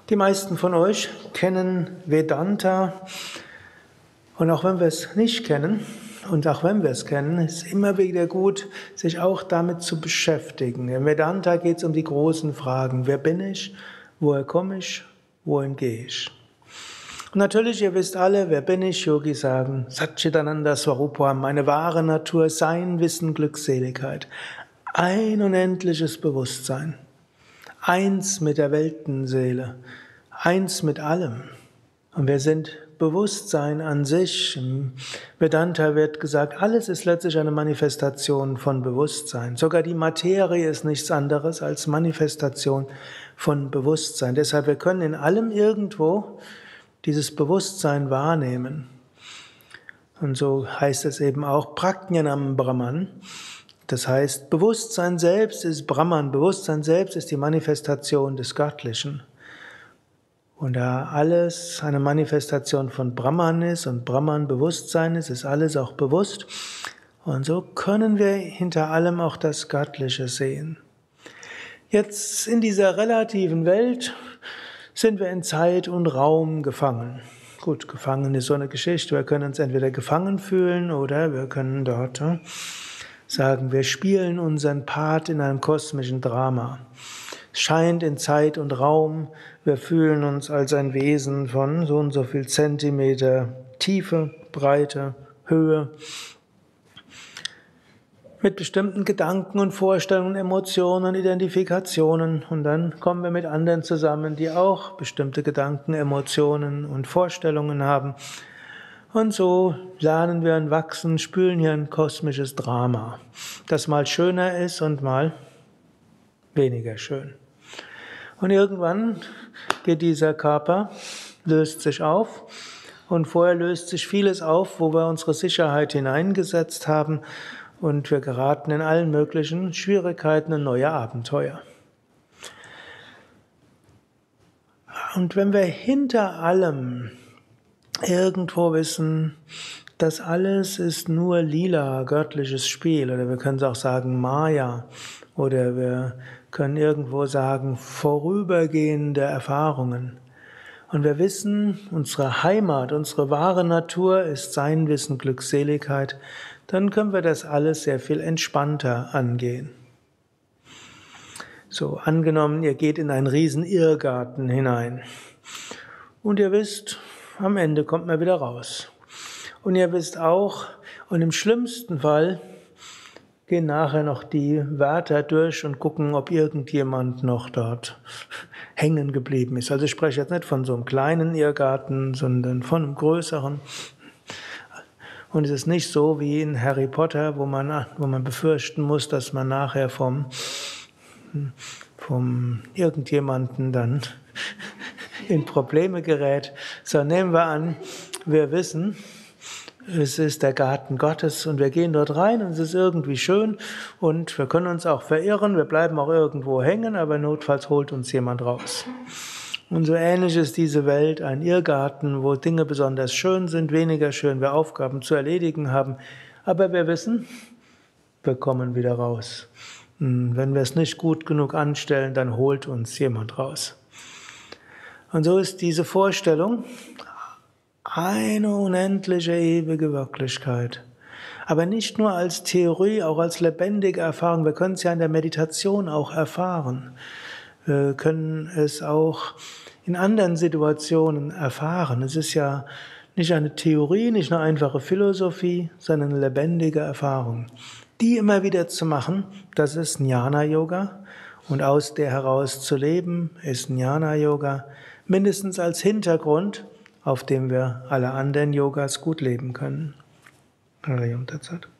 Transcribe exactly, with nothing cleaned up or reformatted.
Die meisten von euch kennen Vedanta, und auch wenn wir es nicht kennen, und auch wenn wir es kennen, ist es immer wieder gut, sich auch damit zu beschäftigen. Im Vedanta geht es um die großen Fragen. Wer bin ich? Woher komme ich? Wohin gehe ich? Und natürlich, ihr wisst alle, wer bin ich? Yogis sagen, Satchitananda Swarupam, meine wahre Natur, Sein, Wissen, Glückseligkeit. Ein unendliches Bewusstsein. Eins mit der Weltenseele. Eins mit allem. Und wir sind Bewusstsein an sich. Im Vedanta wird gesagt, alles ist letztlich eine Manifestation von Bewusstsein. Sogar die Materie ist nichts anderes als Manifestation von Bewusstsein. Deshalb, wir können in allem irgendwo dieses Bewusstsein wahrnehmen. Und so heißt es eben auch Prajnanam Brahman. Das heißt, Bewusstsein selbst ist Brahman. Bewusstsein selbst ist die Manifestation des Göttlichen. Und da alles eine Manifestation von Brahman ist und Brahman Bewusstsein ist, ist alles auch bewusst. Und so können wir hinter allem auch das Göttliche sehen. Jetzt in dieser relativen Welt sind wir in Zeit und Raum gefangen. Gut, gefangen ist so eine Geschichte. Wir können uns entweder gefangen fühlen oder wir können dort sagen, wir spielen unseren Part in einem kosmischen Drama. Es scheint in Zeit und Raum, wir fühlen uns als ein Wesen von so und so viel Zentimeter Tiefe, Breite, Höhe, mit bestimmten Gedanken und Vorstellungen, Emotionen, Identifikationen, und dann kommen wir mit anderen zusammen, die auch bestimmte Gedanken, Emotionen und Vorstellungen haben. Und so lernen wir und wachsen, spüren hier ein kosmisches Drama, das mal schöner ist und mal weniger schön. Und irgendwann geht dieser Körper, löst sich auf, und vorher löst sich vieles auf, wo wir unsere Sicherheit hineingesetzt haben, und wir geraten in allen möglichen Schwierigkeiten in neue Abenteuer. Und wenn wir hinter allem irgendwo wissen, das alles ist nur Lila, göttliches Spiel, oder wir können es auch sagen Maya, oder wir können irgendwo sagen vorübergehende Erfahrungen. Und wir wissen, unsere Heimat, unsere wahre Natur ist Sein, Wissen, Glückseligkeit, dann können wir das alles sehr viel entspannter angehen. So, angenommen, ihr geht in einen riesen Irrgarten hinein und ihr wisst, am Ende kommt man wieder raus. Und ihr wisst auch, und im schlimmsten Fall gehen nachher noch die Wärter durch und gucken, ob irgendjemand noch dort hängen geblieben ist. Also ich spreche jetzt nicht von so einem kleinen Irrgarten, sondern von einem größeren. Und es ist nicht so wie in Harry Potter, wo man, wo man befürchten muss, dass man nachher vom, vom irgendjemanden dann in Probleme gerät. So, nehmen wir an, wir wissen, es ist der Garten Gottes und wir gehen dort rein und es ist irgendwie schön und wir können uns auch verirren, wir bleiben auch irgendwo hängen, aber notfalls holt uns jemand raus. Und so ähnlich ist diese Welt ein Irrgarten, wo Dinge besonders schön sind, weniger schön, wir Aufgaben zu erledigen haben, aber wir wissen, wir kommen wieder raus. Wenn wir es nicht gut genug anstellen, dann holt uns jemand raus. Und so ist diese Vorstellung eine unendliche, ewige Wirklichkeit. Aber nicht nur als Theorie, auch als lebendige Erfahrung. Wir können es ja in der Meditation auch erfahren. Wir können es auch in anderen Situationen erfahren. Es ist ja nicht eine Theorie, nicht eine einfache Philosophie, sondern eine lebendige Erfahrung. Die immer wieder zu machen, das ist Jnana-Yoga. Und aus der heraus zu leben, ist Jnana-Yoga. Mindestens als Hintergrund, auf dem wir alle anderen Yogas gut leben können. Harium Tat Sat.